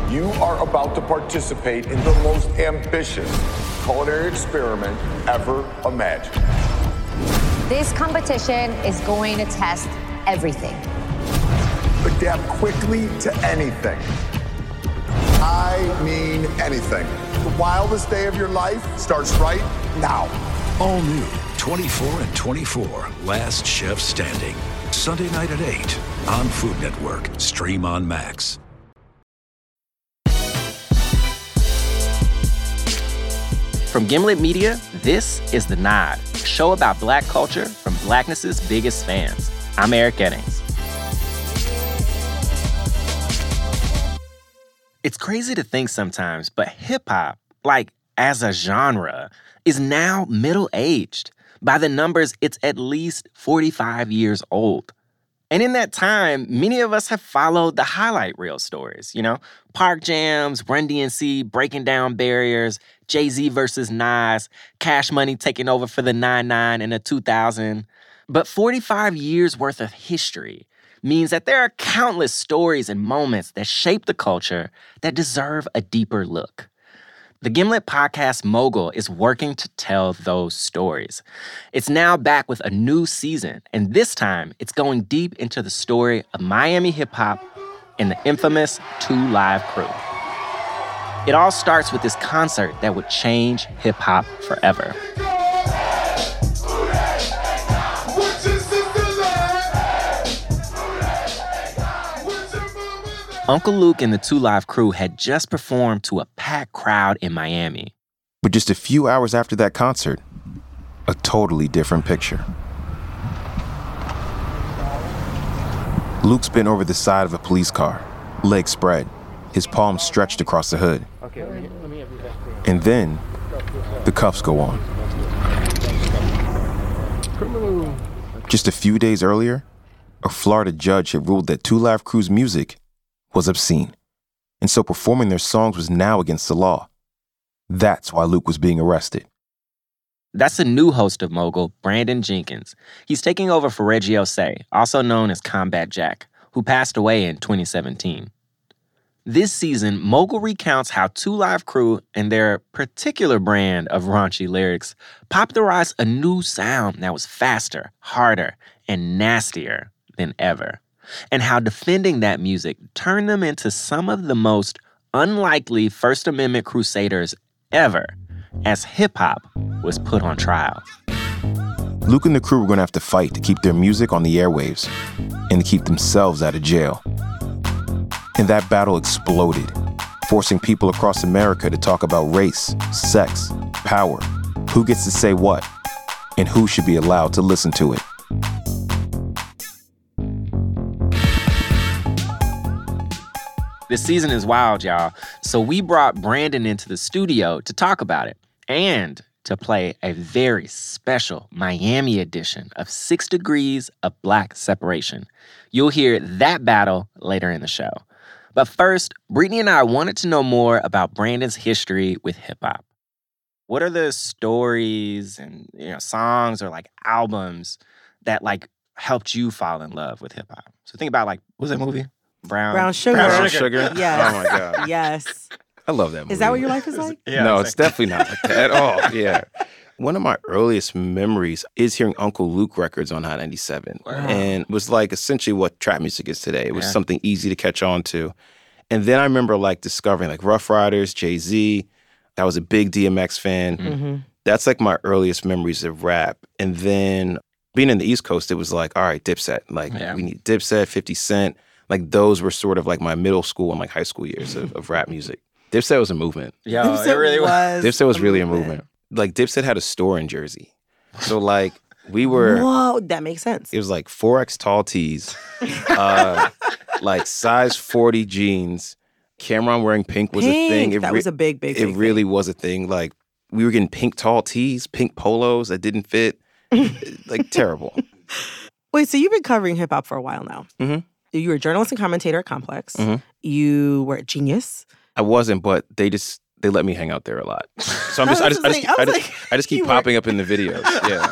You are about to participate in the most ambitious culinary experiment ever imagined. This competition is going to test everything. Adapt quickly to anything. I mean anything. The wildest day of your life starts right now. All new 24 and 24, Last Chef Standing. Sunday night at 8 on Food Network. Stream on Max. From Gimlet Media, this is The Nod, a show about Black culture from Blackness's biggest fans. I'm Eric Eddings. It's crazy to think sometimes, but hip-hop, like as a genre, is now middle-aged. By the numbers, it's at least 45 years old. And in that time, many of us have followed the highlight reel stories, Park Jams, Run DMC breaking down barriers, Jay-Z versus Nas, Cash Money taking over for the 9-9 and the 2000. But 45 years worth of history means that there are countless stories and moments that shape the culture that deserve a deeper look. The Gimlet podcast Mogul is working to tell those stories. It's now back with a new season, and this time it's going deep into the story of Miami hip-hop and the infamous 2 Live Crew. It all starts with this concert that would change hip-hop forever. Uncle Luke and the 2 Live Crew had just performed to a packed crowd in Miami. But just a few hours after that concert, a totally different picture. Luke's bent over the side of a police car, legs spread, his palms stretched across the hood. And then, the cuffs go on. Just a few days earlier, a Florida judge had ruled that 2 Live Crew's music was obscene, and so performing their songs was now against the law. That's why Luke was being arrested. That's the new host of Mogul, Brandon Jenkins. He's taking over for Reggie Osei, also known as Combat Jack, who passed away in 2017. This season, Mogul recounts how 2 Live Crew and their particular brand of raunchy lyrics popularized a new sound that was faster, harder, and nastier than ever, and how defending that music turned them into some of the most unlikely First Amendment crusaders ever, as hip-hop was put on trial. Luke and the crew were going to have to fight to keep their music on the airwaves and to keep themselves out of jail. And that battle exploded, forcing people across America to talk about race, sex, power, who gets to say what, and who should be allowed to listen to it. This season is wild, y'all. So we brought Brandon into the studio to talk about it and to play a very special Miami edition of 6 Degrees of Black Separation. You'll hear that battle later in the show. But first, Brittany and I wanted to know more about Brandon's history with hip-hop. What are the stories and songs or albums that helped you fall in love with hip-hop? So think about what was that movie? Brown Sugar. Brown Sugar? Yes. Oh my God. Yes. I love that movie. Is that what your life is like? Yeah, no, it's definitely not like that at all. Yeah. One of my earliest memories is hearing Uncle Luke records on Hot 97. Wow. And it was essentially what trap music is today. It was something easy to catch on to. And then I remember discovering Rough Riders, Jay-Z. I was a big DMX fan. Mm-hmm. That's my earliest memories of rap. And then being in the East Coast, it was all right, Dipset. We need Dipset, 50 Cent. Those were sort of my middle school and high school years of rap music. Dipset was a movement. Yeah, it really was. Dipset was really a movement. Dipset had a store in Jersey. So we were... Whoa, that makes sense. It was 4X tall tees, size 40 jeans. Cameron wearing pink was a thing. That was a big It thing. really was a thing. We were getting pink tall tees, pink polos that didn't fit. Terrible. Wait, so you've been covering hip-hop for a while now. Mm-hmm. You were a journalist and commentator at Complex. Mm-hmm. You were at Genius. I wasn't, but they just they let me hang out there a lot. So I just keep popping up in the videos.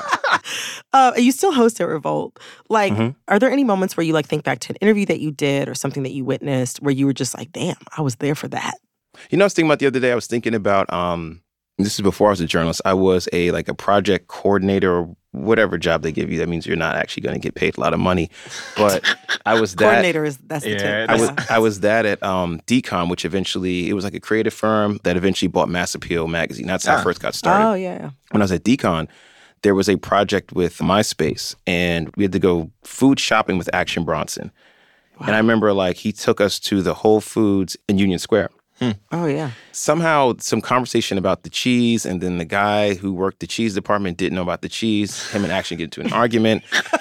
Yeah. You still host at Revolt. Like, are there any moments where you like think back to an interview that you did or something that you witnessed where you were just like, damn, I was there for that? You know, I was thinking about the other day, I was thinking about, this is before I was a journalist, I was a project coordinator or whatever job they give you. That means you're not actually going to get paid a lot of money. But I was that. Coordinator that's the tip. I was that at DCOM, which eventually, it was like a creative firm that eventually bought Mass Appeal magazine. That's how I first got started. Oh, yeah. When I was at DCON, there was a project with MySpace, and we had to go food shopping with Action Bronson. Wow. And I remember he took us to the Whole Foods in Union Square. Oh, yeah. Somehow, some conversation about the cheese, and then the guy who worked the cheese department didn't know about the cheese. Him and Action get into an argument.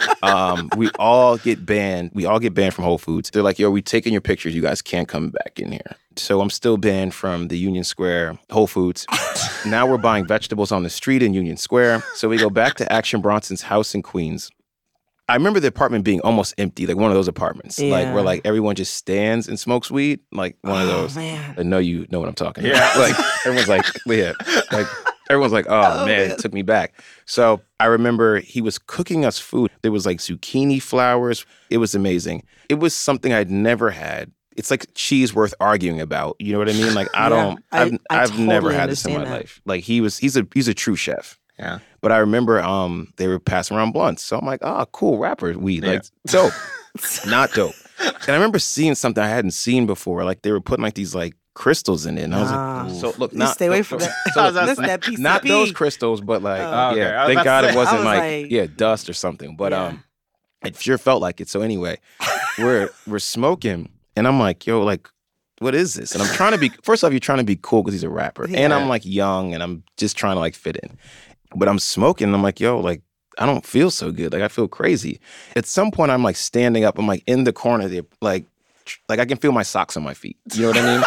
We all get banned. We all get banned from Whole Foods. They're like, yo, we taking your pictures. You guys can't come back in here. So I'm still banned from the Union Square Whole Foods. Now we're buying vegetables on the street in Union Square. So we go back to Action Bronson's house in Queens. I remember the apartment being almost empty, like one of those apartments, where everyone just stands and smokes weed, like one of those. Man. I know you know what I'm talking about. Everyone's like, yeah, everyone's like, oh man, it took me back. So I remember he was cooking us food. There was zucchini flowers. It was amazing. It was something I'd never had. It's like cheese worth arguing about. You know what I mean? I've totally never had this in my life. He's a true chef. Yeah. But I remember they were passing around blunts. So I'm like, cool, rapper weed. Dope. Not dope. And I remember seeing something I hadn't seen before. They were putting these crystals in it. And I was like, so look, stay away from that. So That's that PCP. Not those crystals, but okay. Thank God it wasn't dust or something. But it sure felt like it. So anyway, we're smoking and I'm like, yo, what is this? And I'm trying to be, first off, you're trying to be cool because he's a rapper. Yeah. And I'm young and I'm just trying to fit in. But I'm smoking and I'm like, yo, I don't feel so good. I feel crazy. At some point, I'm standing up. I'm in the corner there. I can feel my socks on my feet. You know what I mean?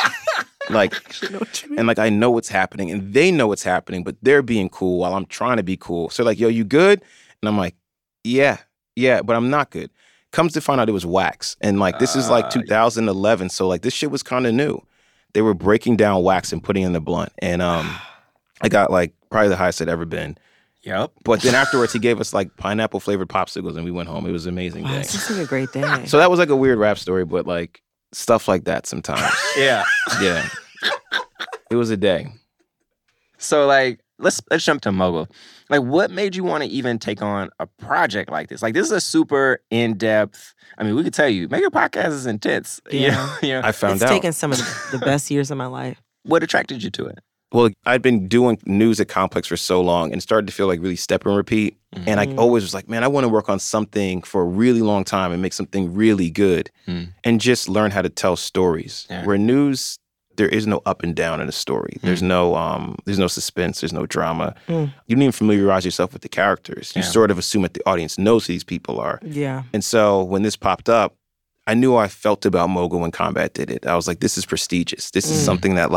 And I know what's happening and they know what's happening, but they're being cool while I'm trying to be cool. So yo, you good? And I'm like, yeah, but I'm not good. Comes to find out it was wax. And this is 2011. So this shit was kind of new. They were breaking down wax and putting in the blunt. And I got probably the highest I'd ever been. Yep. But then afterwards, he gave us pineapple flavored popsicles and we went home. It was an amazing day. This is a great day. So that was a weird rap story, but stuff like that sometimes. Yeah. Yeah. It was a day. So let's jump to Mogul. What made you want to even take on a project like this? This is a super in-depth. I mean, we could tell you, making a podcast is intense. Yeah. You know? I found out. It's taken some of the best years of my life. What attracted you to it? Well, I'd been doing news at Complex for so long and started to feel really step and repeat. Mm-hmm. And I always was man, I want to work on something for a really long time and make something really good and just learn how to tell stories. Yeah. Where news, there is no up and down in a story. There's no suspense. There's no drama. You don't even familiarize yourself with the characters. You sort of assume that the audience knows who these people are. Yeah. And so when this popped up, I knew how I felt about Mogul when Combat did it. I was this is prestigious. This is something that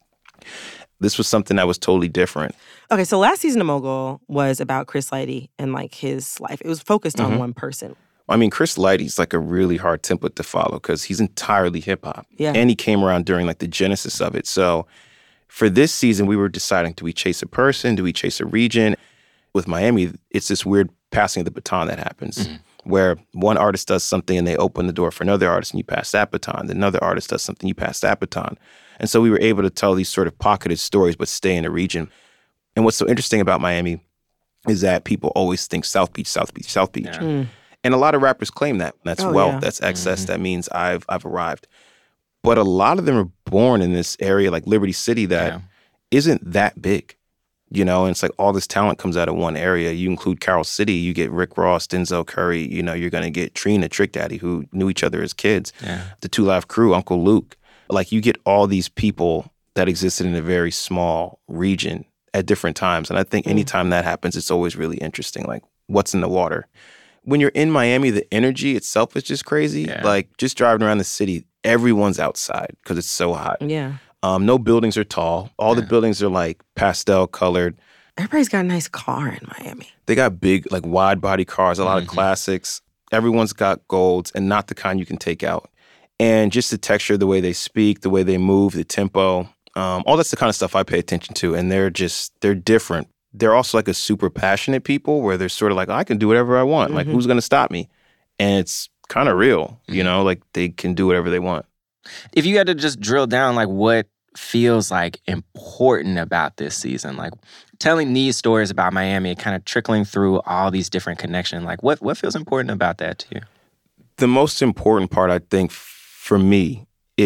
this was something that was totally different. Okay, so last season of Mogul was about Chris Lighty and his life. It was focused on one person. I mean, Chris Lighty's a really hard template to follow because he's entirely hip hop. Yeah. And he came around during the genesis of it. So for this season, we were deciding, do we chase a person? Do we chase a region? With Miami, it's this weird passing of the baton that happens where one artist does something and they open the door for another artist and you pass that baton. Then another artist does something, you pass that baton. And so we were able to tell these sort of pocketed stories, but stay in the region. And what's so interesting about Miami is that people always think South Beach, South Beach, South Beach. Yeah. And a lot of rappers claim that. That's wealth, that's excess, that means I've arrived. But a lot of them are born in this area like Liberty City that isn't that big. You know, and it's all this talent comes out of one area. You include Carroll City, you get Rick Ross, Denzel Curry, you're going to get Trina, Trick Daddy, who knew each other as kids. Yeah. The 2 Live Crew, Uncle Luke. You get all these people that existed in a very small region at different times. And I think anytime that happens, it's always really interesting. What's in the water? When you're in Miami, the energy itself is just crazy. Yeah. Just driving around the city, everyone's outside because it's so hot. Yeah. No buildings are tall. All the buildings are pastel colored. Everybody's got a nice car in Miami. They got big, wide body cars, a lot of classics. Everyone's got golds and not the kind you can take out. And just the texture, the way they speak, the way they move, the tempo. All that's the kind of stuff I pay attention to. And they're different. They're also like a super passionate people where they're sort of like, I can do whatever I want. Like, who's going to stop me? And it's kind of real, you know, like they can do whatever they want. If you had to just drill down, like what feels like important about this season, like telling these stories about Miami and kind of trickling through all these different connections, like what feels important about that to you? The most important part, I think, for me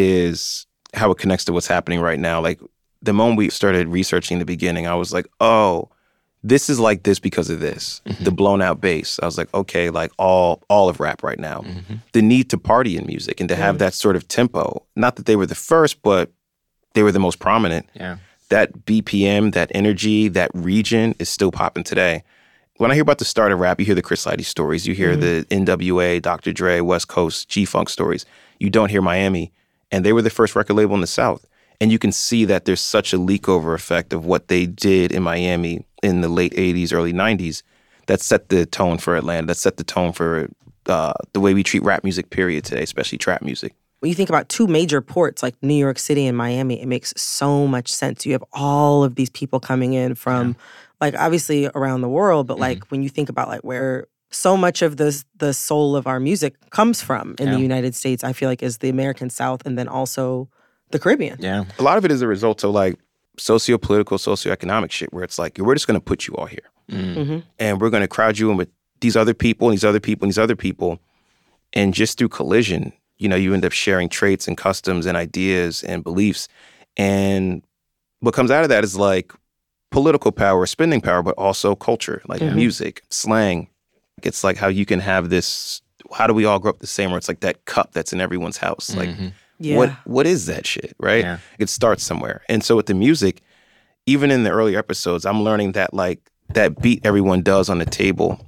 is how it connects to what's happening right now. Like the moment we started researching the beginning, I was like, oh, this is like this because of this. The blown out bass. I was like, okay, like all of rap right now. The need to party in music and to have that sort of tempo. Not that they were the first, but they were the most prominent. Yeah. That BPM, that energy, that region is still popping today. When I hear about the start of rap, you hear the Chris Lighty stories. You hear the NWA, Dr. Dre, West Coast, G-Funk stories. You don't hear Miami. And they were the first record label in the South. And you can see that there's such a leak-over effect of what they did in Miami in the late 80s, early 90s that set the tone for Atlanta, that set the tone for the way we treat rap music, period, today, especially trap music. When you think about two major ports like New York City and Miami, it makes so much sense. You have all of these people coming in from, like, obviously around the world, but like when you think about like where so much of the soul of our music comes from in the United States, I feel like is the American South and then also the Caribbean. Yeah. A lot of it is a result of like socio-political, socioeconomic shit where it's like, we're just going to put you all here. And we're going to crowd you in with these other people and these other people and these other people. And just through collision, you know, you end up sharing traits and customs and ideas and beliefs. And what comes out of that is like political power, spending power, but also culture, like music, slang. It's like how you can have this, how do we all grow up the same? Where it's like that cup that's in everyone's house. Like, what is that shit, right? Yeah. It starts somewhere. And so with the music, even in the earlier episodes, I'm learning that like that beat everyone does on the table,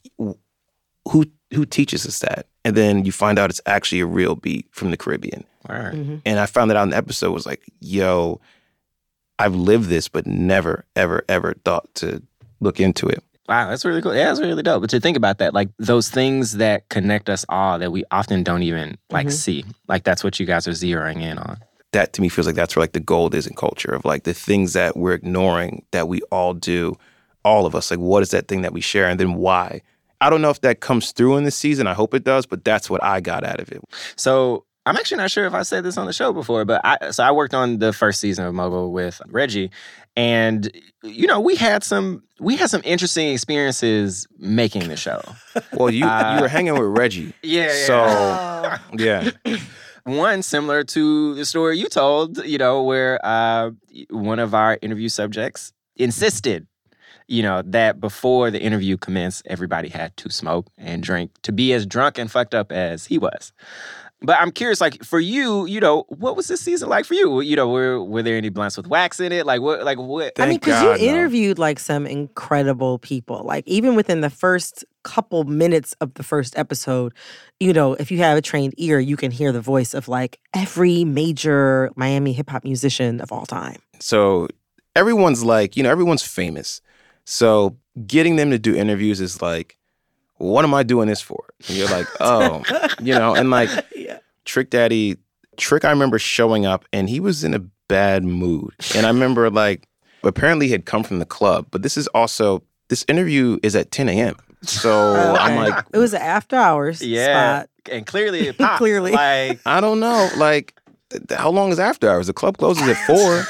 who teaches us that? And then you find out it's actually a real beat from the Caribbean. And I found that out in the episode, was like, yo, I've lived this, but never, ever, ever thought to look into it. Wow, that's really cool. Yeah, that's really dope. But to think about that, like those things that connect us all that we often don't even like see, like that's what you guys are zeroing in on. That to me feels like that's where like the gold is in culture, of like the things that we're ignoring that we all do, all of us. Like what is that thing that we share and then why? I don't know if that comes through in this season. I hope it does, but that's what I got out of it. So I'm actually not sure if I said this on the show before, but I worked on the first season of Mogul with Reggie, and you know we had some interesting experiences making the show. Well, you were hanging with Reggie, So yeah. One similar to the story you told, you know, where one of our interview subjects insisted, you know, that before the interview commenced, everybody had to smoke and drink to be as drunk and fucked up as he was. But I'm curious, like, for you, you know, what was this season like for you? You know, were there any blunts with wax in it? Like, what? I mean, because you interviewed, like, some incredible people. Like, even within the first couple minutes of the first episode, you know, if you have a trained ear, you can hear the voice of, like, every major Miami hip-hop musician of all time. So everyone's like, you know, everyone's famous. So getting them to do interviews is like, what am I doing this for? And you're like, oh, you know, and like Trick Daddy, I remember showing up and he was in a bad mood. And I remember like, apparently he had come from the club, but this interview is at 10 a.m. So I'm like. It was an after hours spot. And clearly it popped. Clearly. Like, I don't know. Like, how long is after hours? The club closes at 4.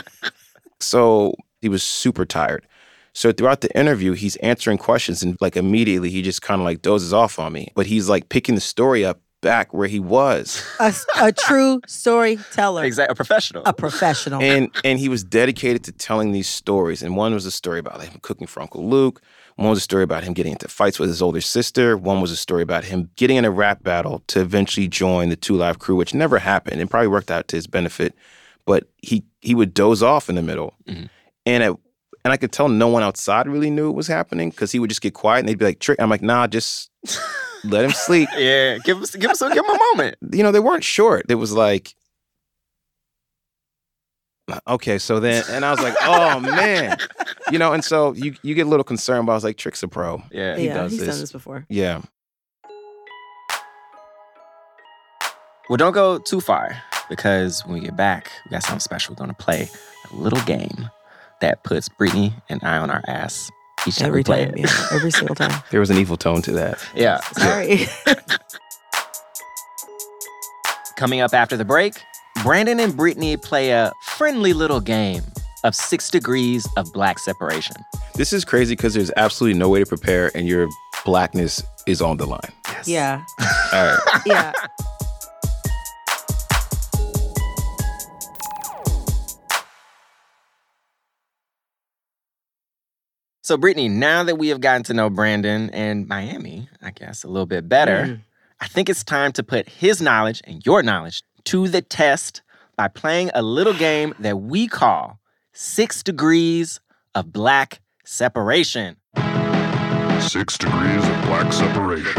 So he was super tired. So throughout the interview, he's answering questions and like immediately he just kind of like dozes off on me. But he's like picking the story up back where he was. A true storyteller. Exactly. A professional. And he was dedicated to telling these stories. And one was a story about him cooking for Uncle Luke. One was a story about him getting into fights with his older sister. One was a story about him getting in a rap battle to eventually join the 2 Live Crew, which never happened. It probably worked out to his benefit. But he would doze off in the middle. And I could tell no one outside really knew it was happening because he would just get quiet and they'd be like, Trick. I'm like, nah, just let him sleep. Yeah, give him a moment. You know, they weren't short. It was like, okay, so then, and I was like, oh man. You know, and so you get a little concerned, but I was like, Trick's a pro. Yeah, he's done this before. Yeah. Well, don't go too far. because when we get back, we got something special. We're going to play a little game that puts Brittany and I on our ass each time we play it. Yeah, every single time. There was an evil tone to that. Yeah. Sorry. Coming up after the break, Brandon and Brittany play a friendly little game of 6 degrees of Black separation. This is crazy because there's absolutely no way to prepare and your Blackness is on the line. Yes. Yeah. All right. Yeah. So, Brittany, now that we have gotten to know Brandon and Miami, I guess, a little bit better, I think it's time to put his knowledge and your knowledge to the test by playing a little game that we call 6 degrees of Black separation. 6 degrees of Black separation.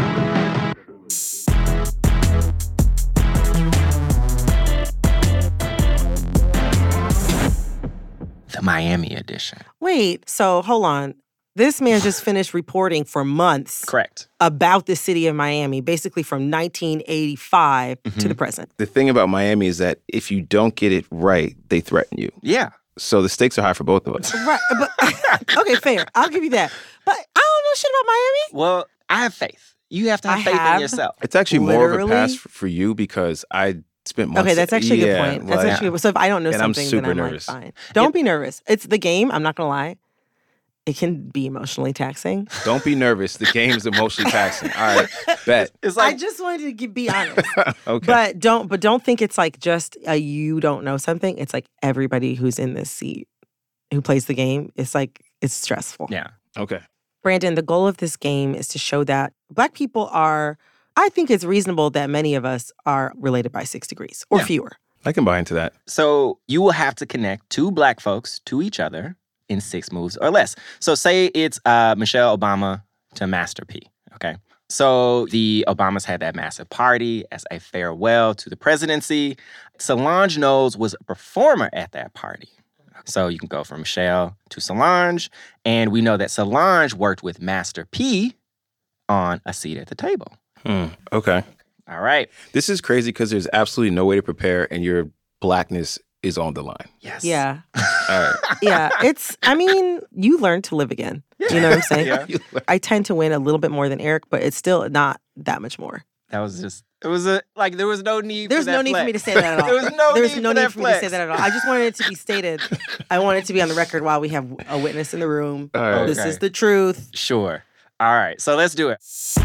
The Miami edition. Wait, so hold on. This man just finished reporting for months Correct. about the city of Miami, basically from 1985 to the present. The thing about Miami is that if you don't get it right, they threaten you. Yeah. So the stakes are high for both of us. Right, but okay, fair. I'll give you that. But I don't know shit about Miami. Well, I have faith. You have to have I faith have. in yourself. It's actually more of a Literally? pass for you because I spent months. Okay, that's actually a good point. That's like- actually good. So if I don't know And I'm something, super then I'm nervous. like, fine. Don't be nervous. It's the game. I'm not gonna lie. It can be emotionally taxing. Don't be nervous. The game's emotionally taxing. All right, bet. It's I like, just wanted to be honest. Okay. But don't think it's like just you don't know something. It's like everybody who's in this seat who plays the game. It's like it's stressful. yeah. Okay. Brandon, the goal of this game is to show that Black people are. I think it's reasonable that many of us are related by 6 degrees or Yeah. fewer. I can buy into that. So you will have to connect 2 Black folks to each other in 6 moves or less. So say it's Michelle Obama to Master P, okay? So the Obamas had that massive party as a farewell to the presidency. Solange Knowles was a performer at that party. So you can go from Michelle to Solange, and we know that Solange worked with Master P on A Seat at the Table. Okay. All right. This is crazy because there's absolutely no way to prepare and your Blackness is on the line. Yes. Yeah. All right. Yeah. I mean, you learn to live again. You know what I'm saying? Yeah. I tend to win a little bit more than Eric, but it's still not that much more. That was just, it was like, there was no need There's for that no need for me to flex. say that at all. There was no There's need no for need that for me to say flex. that at all. I just wanted it to be stated. I want it to be on the record while we have a witness in the room. All right. This Okay. is the truth. Sure. All right. So let's do it.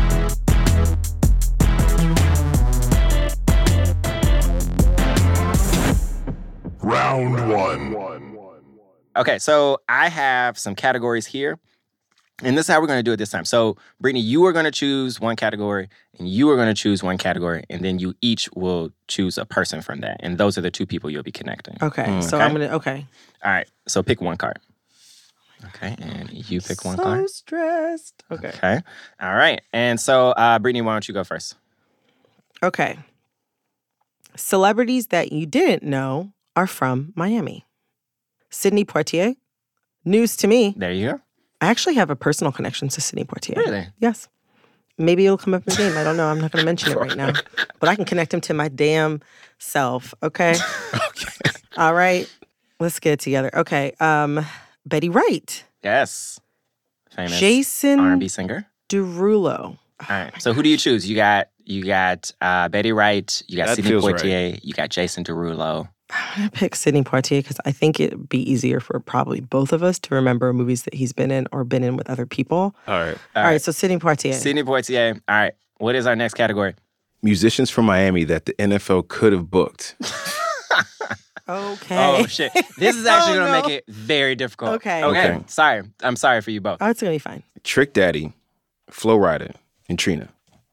Round 1. Okay. So I have some categories here. And this is how we're going to do it this time. So, Brittany, you are going to choose one category, and you are going to choose one category, and then you each will choose a person from that. And those are the 2 people you'll be connecting. Okay. So Okay. I'm going to, okay. All right. So pick one card. Okay. And you pick one so card. stressed. Okay. Okay. All right. And so, Brittany, why don't you go first? Okay. Celebrities that you didn't know are from Miami. Sidney Poitier. News to me. There you go. I actually have a personal connection to Sidney Poitier. Really? Yes. Maybe it'll come up in the game. I don't know. I'm not going to mention it right now. But I can connect him to my damn self. Okay? Okay. All right. Let's get it together. Okay. Betty Wright. Yes. Famous Jason R&B singer. Derulo. All right. So who do you choose? You got Betty Wright. You got That Sidney feels Poitier. You got Jason Derulo. I'm going to pick Sidney Poitier because I think it'd be easier for probably both of us to remember movies that he's been in or been in with other people. All right. All right. So Sidney Poitier. Sidney Poitier. All right. What is our next category? Musicians from Miami that the NFL could have booked. Okay. Oh, shit. This is actually Oh, going to no. make it very difficult. Okay. Okay. Okay. Sorry. I'm sorry for you both. Oh, it's going to be fine. Trick Daddy, Flo Rida, and Trina.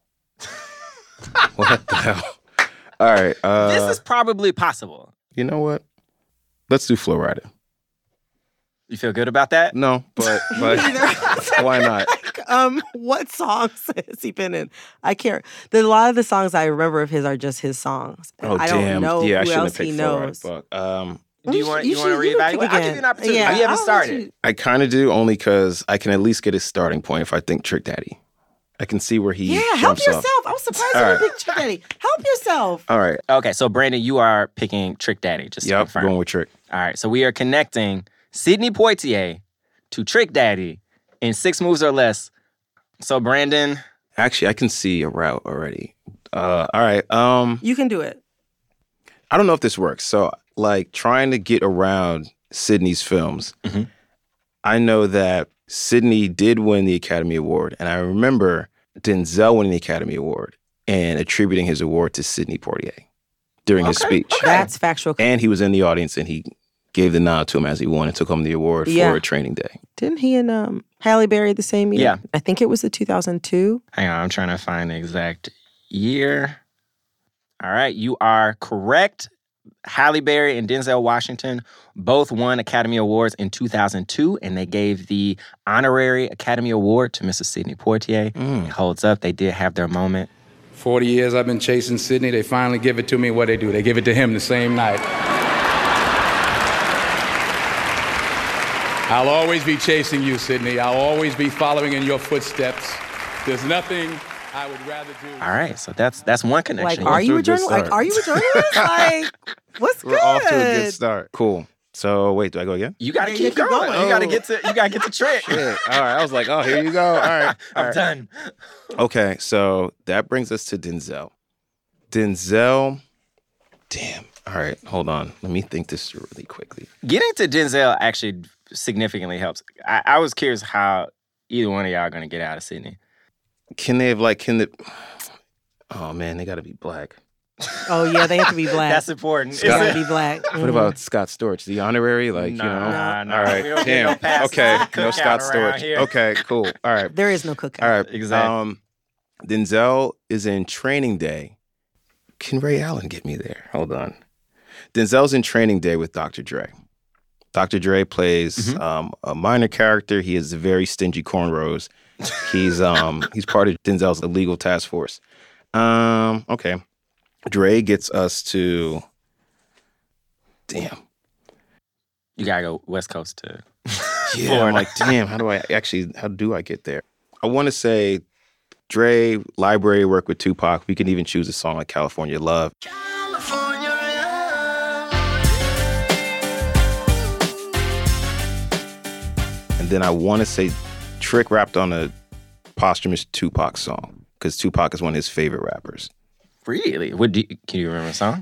What the hell? All right. This is probably possible. You know what? Let's do Flo Rida. You feel good about that? No, but why not? What songs has he been in? I can't. A lot of the songs I remember of his are just his songs. And Oh, I damn. don't know Yeah, I who shouldn't else have he picked Flo knows. Rida. But, Do you want to should pick reevaluate? I'll give again. you an opportunity. Yeah, you haven't I'll let started. you- I kind of do only because I can at least get a starting point if I think Trick Daddy. I can see where he help jumps yourself. off. I was surprised you didn't pick Trick Daddy. Help yourself. All right. Okay, so Brandon, you are picking Trick Daddy, just to Yep, confirm. going with Trick. All right, so we are connecting Sidney Poitier to Trick Daddy in 6 moves or less. So Brandon. Actually, I can see a route already. All right. You can do it. I don't know if this works. So, like, trying to get around Sidney's films, I know that Sidney did win the Academy Award, and I remember Denzel winning the Academy Award and attributing his award to Sidney Poitier during his speech. That's factual. And he was in the audience, and he gave the nod to him as he won and took home the award for Training Day. Didn't he and Halle Berry the same year? Yeah. I think it was the 2002. Hang on, I'm trying to find the exact year. All right, you are correct. Halle Berry and Denzel Washington both won Academy Awards in 2002, and they gave the honorary Academy Award to Mrs. Sidney Poitier. It holds up. They did have their moment. 40 years I've been chasing Sidney. They finally give it to me. What they do? They give it to him the same night. I'll always be chasing you, Sidney. I'll always be following in your footsteps. There's nothing I would rather do. All right, so that's one connection. Like, are you a journalist? Like, are you a journalist? Like, what's good? We're off to a good start. Cool. So wait, do I go again? You gotta keep going. You gotta get to Trick. Yeah. All right. I was like, oh, here you go. All right. I'm done. Okay, so that brings us to Denzel. Denzel, damn. All right, hold on. Let me think this through really quickly. Getting to Denzel actually significantly helps. I was curious how either one of y'all are gonna get out of Sidney. Oh man, they gotta be black. Oh yeah, they have to be black. That's important. They gotta be black. What about Scott Storch? The honorary? Like, Nah. All right. We don't get no Damn. pass Okay. on the No cookout Scott around Storch. here. Okay, cool. All right. There is no cookout. All right. Exactly. Denzel is in Training Day. Can Ray Allen get me there? Hold on. Denzel's in Training Day with Dr. Dre. Dr. Dre plays a minor character. He has very stingy cornrows. He's part of Denzel's illegal task force. Okay. Dre gets us to. Damn. You gotta go West Coast to Yeah. Florida. I'm like, damn. How do I get there? I want to say Dre, library work with Tupac. We can even choose a song like California Love. And then I want to say Trick rapped on a posthumous Tupac song because Tupac is one of his favorite rappers. Really? Can you remember a song?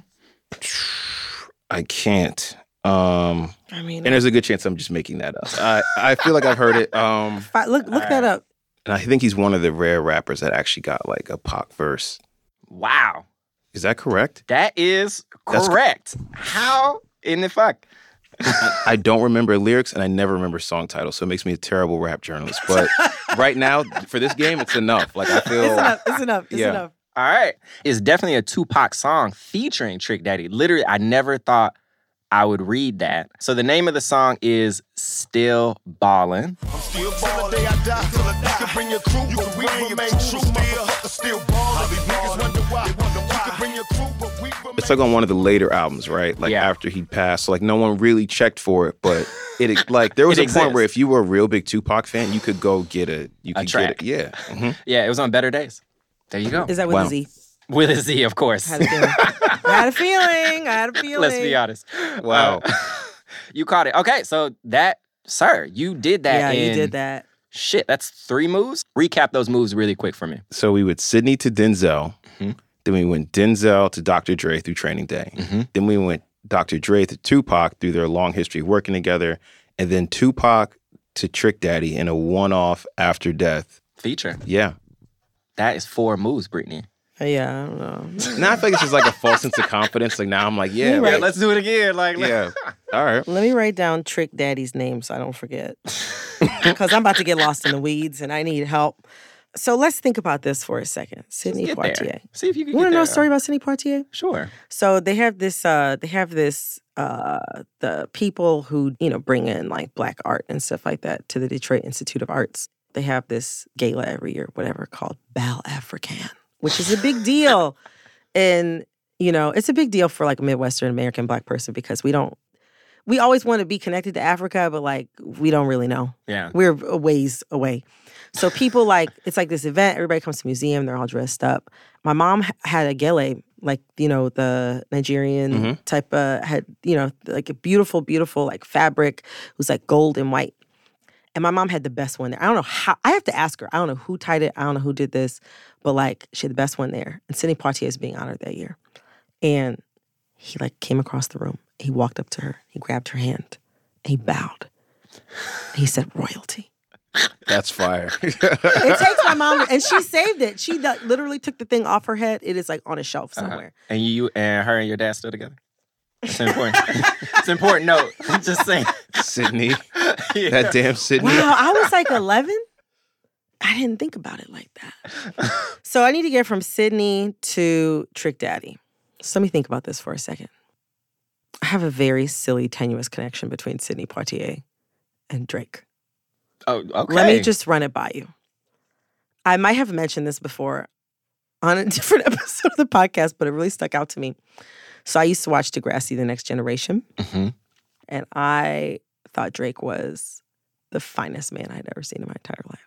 I can't. I mean, And there's a good chance I'm just making that up. I feel like I've heard it. look that up. And I think he's one of the rare rappers that actually got like a Pac verse. Wow. Is that correct? That is That's correct. How in the fuck? I don't remember lyrics and I never remember song titles, so it makes me a terrible rap journalist. But right now, for this game, it's enough. Like I feel It's enough. Yeah. All right. It's definitely a Tupac song featuring Trick Daddy. Literally, I never thought I would read that. So the name of the song is Still Ballin'. I'm still ballin'. Till the day I die. Till the day I bring your crew, but we remain true. Motherfuckers still ballin'. These niggas wonder why. You can bring your crew, but we remain. it's like on one of the later albums, right? Like Yeah. after he passed. So like no one really checked for it, but it like there was It a point exists. where if you were a real big Tupac fan, you could go get a track. Yeah. Mhm. Yeah, it was on Better Days. There you go. Is that with Wow. a Z? With a Z, of course. I had a feeling. Let's be honest. Wow. You caught it. Okay, so that, sir, you did that. Yeah, you in- did that. Shit, that's 3 moves. Recap those moves really quick for me. So we went Sidney to Denzel. Then we went Denzel to Dr. Dre through Training Day. Then we went Dr. Dre to Tupac through their long history of working together. And then Tupac to Trick Daddy in a one-off after death. Feature. Yeah. That is 4 moves, Brittany. Yeah, I don't know. Now I feel like it's just like a false sense of confidence. Like now I'm like, yeah, You're right. like, Let's do it again. yeah. All right. Let me write down Trick Daddy's name so I don't forget. Because I'm about to get lost in the weeds and I need help. So let's think about this for a second. Sidney Get there. Poitier. See if you can You get want to know there. a story about Sidney Poitier? Sure. So they have this, the people who, bring in like black art and stuff like that to the Detroit Institute of Arts. They have this gala every year, whatever, called Bal African, which is a big deal. And, it's a big deal for like a Midwestern American black person because we don't we always want to be connected to Africa, but like we don't really know. Yeah. We're a ways away. So people like, it's like this event, everybody comes to the museum, they're all dressed up. My mom had a gele, like, you know, the Nigerian type of, had, you know, like a beautiful, beautiful like fabric. It was like gold and white. And my mom had the best one there. I don't know how, I have to ask her. I don't know who tied it. I don't know who did this, but like she had the best one there. And Sidney Poitier is being honored that year. And he like came across the room. He walked up to her. He grabbed her hand. And he bowed. And he said, royalty. That's fire. It takes my mom, and she saved it. She literally took the thing off her head. It is like on a shelf somewhere. And you and her and your dad still together? It's important. It's an important note. I'm just saying. Sidney. That damn Sidney. Wow, I was like 11. I didn't think about it like that. So I need to get from Sidney to Trick Daddy. So let me think about this for a second. I have a very silly, tenuous connection between Sidney Poitier and Drake. Oh, okay. Let me just run it by you. I might have mentioned this before on a different episode of the podcast, but it really stuck out to me. So I used to watch Degrassi, The Next Generation. Mm-hmm. And I thought Drake was the finest man I'd ever seen in my entire life.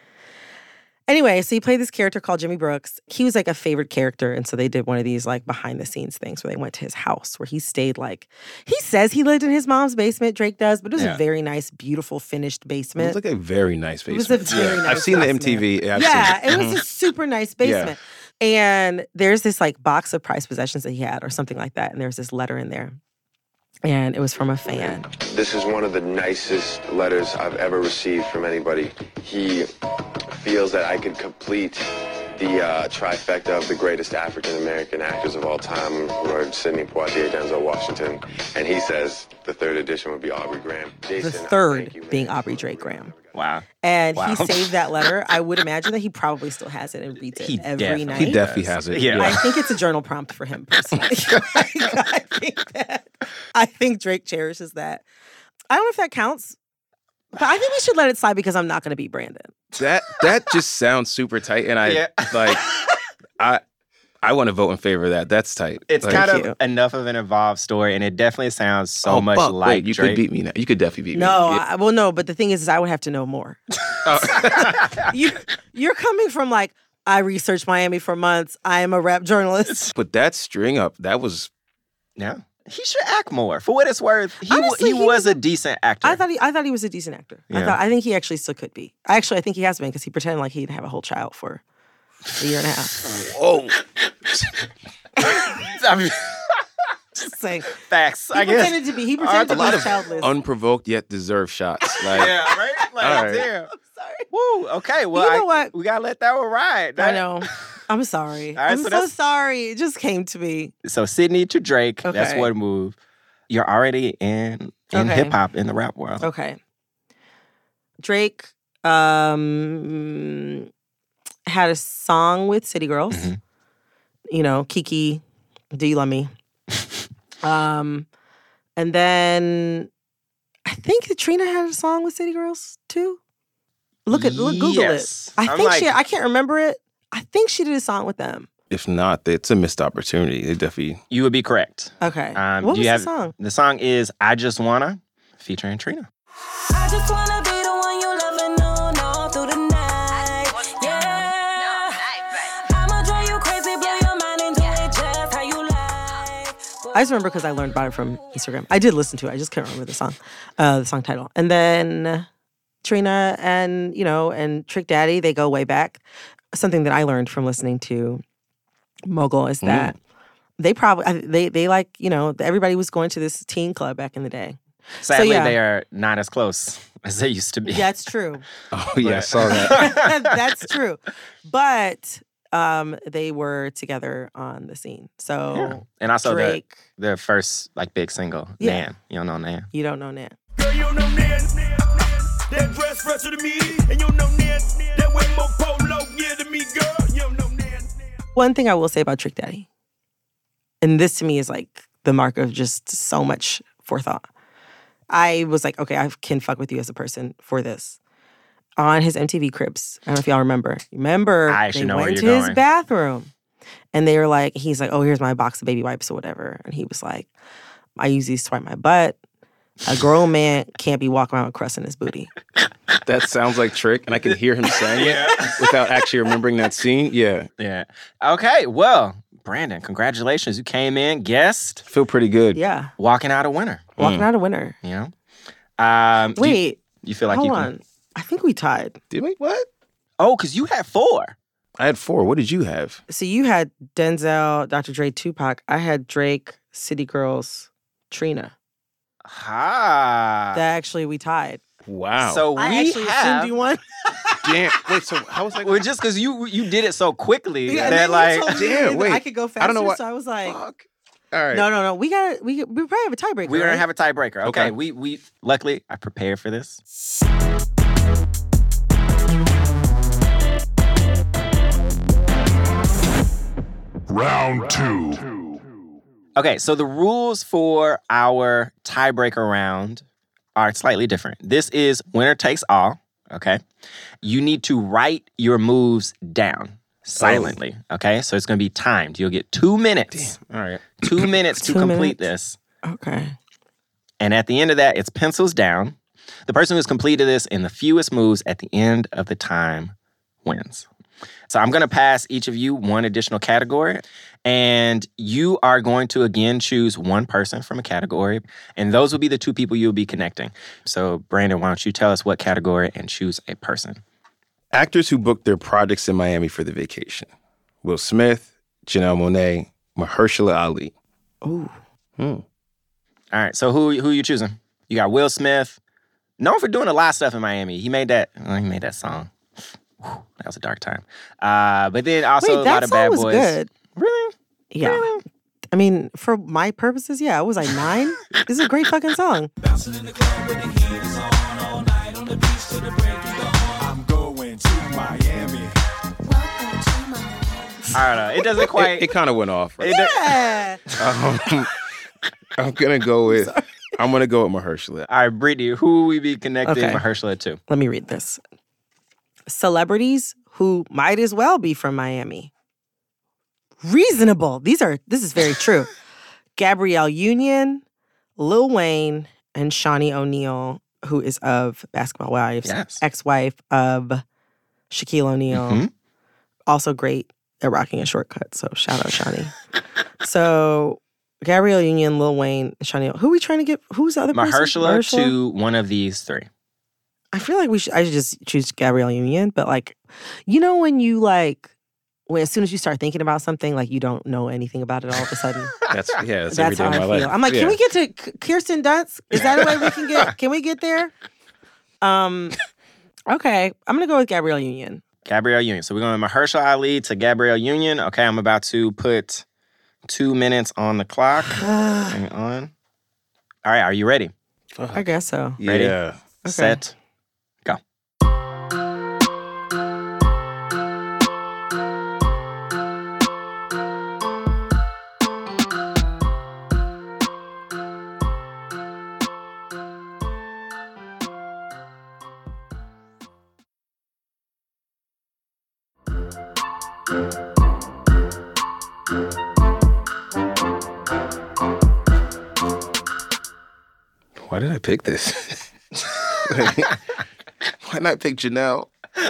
Anyway, so he played this character called Jimmy Brooks. He was like a favorite character. And so they did one of these like behind the scenes things where they went to his house where he stayed like, he says he lived in his mom's basement, Drake does, but it was a very nice, beautiful, finished basement. It was like a very nice basement. It was a very nice I've seen basement. the MTV. It was a super nice basement. Yeah. And there's this like box of prized possessions that he had or something like that. And there's this letter in there. And it was from a fan. This is one of the nicest letters I've ever received from anybody. He feels that I could complete the trifecta of the greatest African-American actors of all time, who are Sidney Poitier, Denzel Washington. And he says the third edition would be Aubrey Graham. Jason, the third being Aubrey Drake Graham. Wow. And he saved that letter. I would imagine that he probably still has it and reads it every night. He definitely has it. Yeah. I think it's a journal prompt for him personally. I think Drake cherishes that. I don't know if that counts, but I think we should let it slide because I'm not going to beat Brandon. That just sounds super tight, and I want to vote in favor of that. That's tight. It's kind of enough of an involved story, and it definitely sounds so much like you Drake. could beat me now. You could definitely beat me. No, no, but the thing is I would have to know more. You're coming from like, I researched Miami for months. I am a rap journalist. But that string up, that was... Yeah. He should act more. For what it's worth, Honestly, he was a decent actor. I thought he was a decent actor. Yeah. I think he actually still could be. I think he has been because he pretended like he'd have a whole child for a year and a half. Whoa. Just saying. Facts, He pretended to be childless. Unprovoked yet deserved shots. Like, yeah, right? Like, all right. damn. I'm sorry. Woo, okay. Well, You know what? We got to let that one ride. I know. I'm sorry. All right, I'm so so sorry. It just came to me. So Sidney to Drake, that's Okay. one move. You're already in hip-hop, in the rap world. Okay. Drake had a song with City Girls. Mm-hmm. You know, Kiki, Do You Love Me? And then I think Katrina had a song with City Girls too. Google Yes. it. I'm like- I can't remember it. I think she did a song with them. if not, it's a missed opportunity. They definitely... You would be correct. Okay. What was the song? The song is I Just Wanna, featuring Trina. I just wanna be the one you love and know all through the night. Yeah. I'ma drive you crazy, blow your mind and do it just how you like. I just remember because I learned about it from Instagram. I did listen to it. I just can't remember the song title. And then Trina and Trick Daddy, they go way back. Something that I learned from listening to Mogul is that they probably, they like, everybody was going to this teen club back in the day. Sadly, they are not as close as they used to be. Yeah, it's true. Oh, yeah, I saw that. That's true. But they were together on the scene. So Yeah. And also Drake, their first big single, Yeah. Nan. You don't know Nan? You don't know Nan. Girl, you know Nan. That dress fresher to me, and you know Nan. That way more polo gear to me, girl. You know Nan. One thing I will say about Trick Daddy, and this to me is like the mark of just so much forethought. I was like, okay, I can fuck with you as a person for this. On his MTV Cribs, I don't know if y'all remember. I actually they know where went you're to his going. bathroom. And they were like, he's like, oh, here's my box of baby wipes or whatever. And he was like, I use these to wipe my butt. A grown man can't be walking around with crust in his booty. That sounds like Trick, and I can hear him saying it without actually remembering that scene. Yeah. Yeah. Okay, well, Brandon, congratulations. You came in, guest. Feel pretty good. Yeah. Walking out a winner. Walking out a winner. You know? Wait. You feel like hold you on. I think we tied. Did we? What? Oh, because you had 4. I had 4. What did you have? So you had Denzel, Dr. Dre, Tupac. I had Drake, City Girls, Trina. Ha. That actually we tied. Wow. So I we actually have... assumed you won. Damn. Wait, so how was that? Well, just because you did it so quickly Yeah, that, like... Damn, wait. I could go faster, I don't know what... so I was like... Fuck. All right. No. We probably have a tiebreaker. We're going right? to have a tiebreaker. Okay. Okay. We luckily, I prepared for this. Round 2. Okay, so the rules for our tiebreaker round are slightly different. This is winner takes all, okay? You need to write your moves down silently, okay? So it's going to be timed. You'll get 2 minutes. All right. 2 minutes to 2 complete minutes? this. Okay. And at the end of that, it's pencils down. The person who's completed this in the fewest moves at the end of the time wins. So I'm going to pass each of you one additional category, and you are going to, again, choose one person from a category, and those will be the 2 people you'll be connecting. So, Brandon, why don't you tell us what category and choose a person? Actors who booked their projects in Miami for the vacation. Will Smith, Janelle Monáe, Mahershala Ali. Ooh. All right, so who you choosing? You got Will Smith, known for doing a lot of stuff in Miami. He made that song. That was a dark time. But then also a lot of Bad Boys. That song was good. Really? Yeah. Really? I mean, for my purposes, yeah. I was like 9. This is a great fucking song. Bouncing in the club with the heat is on all night on the beach till the break of dawn. I'm going to Miami. I don't know. It doesn't quite. It kind of went off. Right? Yeah. I'm gonna go with Mahershala. All right, Brittany, who will we be connecting Okay. Mahershala to? Let me read this. Celebrities who might as well be from Miami. Reasonable. This is very true. Gabrielle Union, Lil Wayne, and Shawnee O'Neal, who is of Basketball Wives, ex-wife of Shaquille O'Neal. Mm-hmm. Also great at rocking a shortcut. So shout out Shawnee. So Gabrielle Union, Lil Wayne, and Shawnee. Who are we trying to get? Who's the other person? Mahershala to one of these 3. I feel like I should just choose Gabrielle Union, but like, you know when you like, when as soon as you start thinking about something, like you don't know anything about it all of a sudden. That's every day how of I my feel. life. I'm like, Yeah. can we get to Kirsten Dunst? Is that a way we can get? Can we get there? Okay, I'm gonna go with Gabrielle Union. Gabrielle Union. So we're going Mahershala Ali to Gabrielle Union. Okay, I'm about to put 2 minutes on the clock. Hang on. All right, are you ready? I guess so. Ready? Yeah. Okay. Set. Go. Why did I pick this? Why not pick Janelle?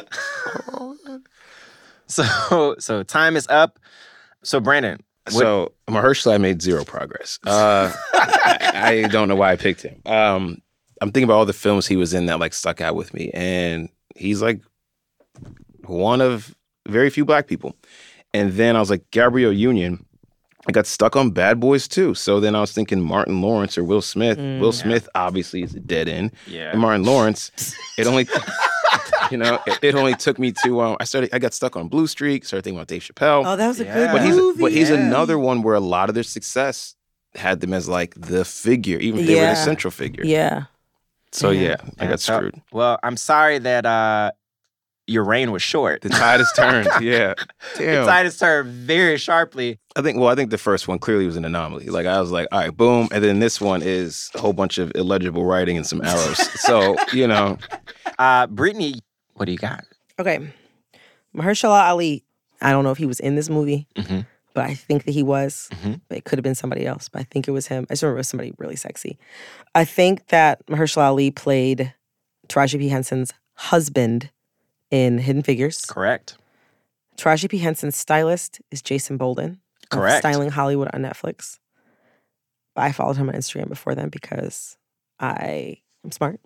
So time is up. So Brandon. So Mahershala, I made 0 progress. I don't know why I picked him. I'm thinking about all the films he was in that like stuck out with me, and he's like one of very few Black people. And then I was like, Gabrielle Union. I got stuck on Bad Boys too. So then I was thinking Martin Lawrence or Will Smith. Will Smith obviously is a dead end. Yeah. And Martin Lawrence, it only it only took me to I got stuck on Blue Streak, started thinking about Dave Chappelle. Oh, that was a good movie. But he's another one where a lot of their success had them as like the figure, even if they were the central figure. Yeah. So I got screwed. Well, I'm sorry that your reign was short. The tide has turned. Yeah. Damn. The tide has turned very sharply. I think the first one clearly was an anomaly. Like I was like, all right, boom. And then this one is a whole bunch of illegible writing and some arrows. So, Brittany, what do you got? Okay. Mahershala Ali. I don't know if he was in this movie, but I think that he was. Mm-hmm. But it could have been somebody else, but I think it was him. I just remember it was somebody really sexy. I think that Mahershala Ali played Taraji P. Henson's husband in Hidden Figures. Correct. Taraji P. Henson's stylist is Jason Bolden. of Correct. Styling Hollywood on Netflix. But I followed him on Instagram before then because I am smart.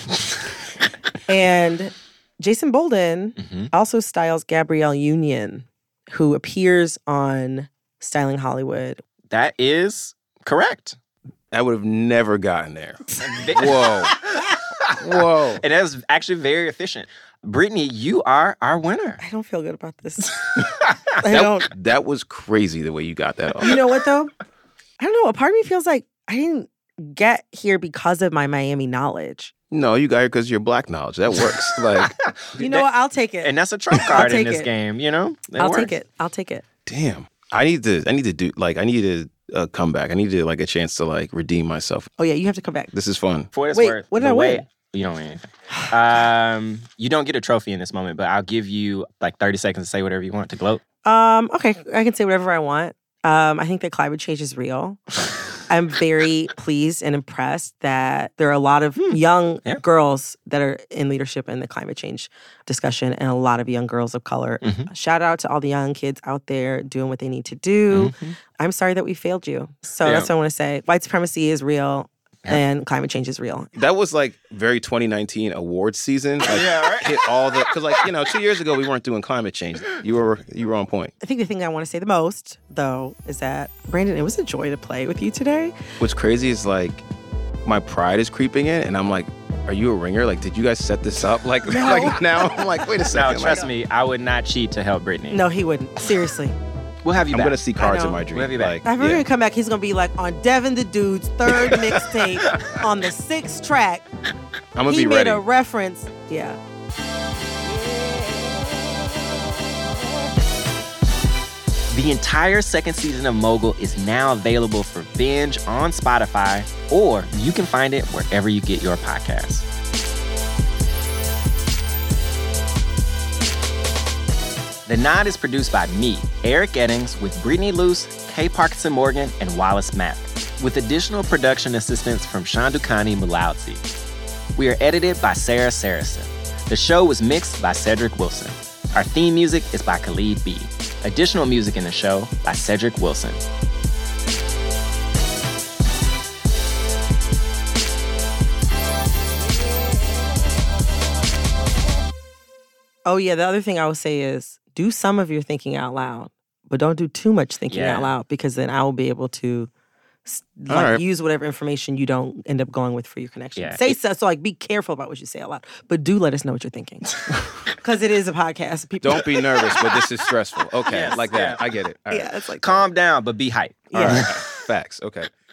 And Jason Bolden also styles Gabrielle Union, who appears on Styling Hollywood. That is correct. I would have never gotten there. Whoa. Whoa. And that was actually very efficient. Brittany, you are our winner. I don't feel good about this. That was crazy the way you got that off. You know what, though? I don't know. A part of me feels like I didn't get here because of my Miami knowledge. No, you got here because of your Black knowledge. That works. Like, you know what? I'll take it. And that's a trump card in this game, you know? I'll take it. I'll take it. Damn. I need to come back. I need to like a chance to like redeem myself. Oh yeah, you have to come back. This is fun. For what it's Wait, worth, what did I win? You don't win anything. You don't get a trophy in this moment, but I'll give you like 30 seconds to say whatever you want to gloat. Okay, I can say whatever I want. I think that climate change is real. I'm very pleased and impressed that there are a lot of young girls that are in leadership in the climate change discussion and a lot of young girls of color. Shout out to all the young kids out there doing what they need to do. I'm sorry that we failed you. So that's what I want to say. White supremacy is real. And climate change is real. That was like very 2019 awards season. Like, hit all the, because like, 2 years ago we weren't doing climate change. You were on point. I think the thing I want to say the most, though, is that, Brandon, it was a joy to play with you today. What's crazy is like, my pride is creeping in and I'm like, are you a ringer? Like, did you guys set this up? Like, like now I'm like, wait a second. No, trust me, I would not cheat to help Brittany. No, he wouldn't. Seriously. We'll have you back. I'm going to see cards in my dream. We'll have you back. If we're going to come back, he's going to be like on Devin the Dude's third mixtape on the 6th track. I'm going to be He ready. made a reference. Yeah. The entire second season of Mogul is now available for binge on Spotify, or you can find it wherever you get your podcasts. The Nod is produced by me, Eric Eddings, with Brittany Luce, Kay Parkinson Morgan, and Wallace Mack, with additional production assistance from Shandukani Mulaudzi. We are edited by Sarah Saracen. The show was mixed by Cedric Wilson. Our theme music is by Khalid B. Additional music in the show by Cedric Wilson. Oh, yeah. The other thing I would say is do some of your thinking out loud, but don't do too much thinking out loud because then I will be able to use whatever information you don't end up going with for your connection. Yeah. Say so like be careful about what you say out loud, but do let us know what you're thinking because it is a podcast. People Don't be nervous, but this is stressful. Okay, like that. I get it. All right. Yeah, it's like Calm down, but be hype. All right. Facts. Okay.